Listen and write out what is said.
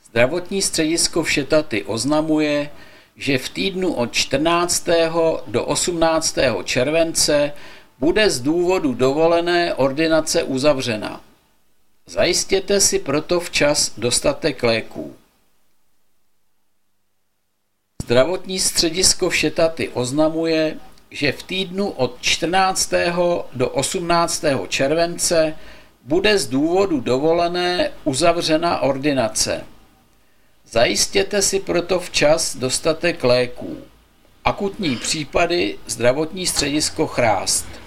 Zdravotní středisko Všetaty oznamuje, že v týdnu od 14. do 18. července bude z důvodu dovolené ordinace uzavřena. Zajistěte si proto včas dostatek léků. Zdravotní středisko Všetaty oznamuje, že v týdnu od 14. do 18. července bude z důvodu dovolené uzavřena ordinace. Zajistěte si proto včas dostatek léků. Akutní případy zdravotní středisko Chrást.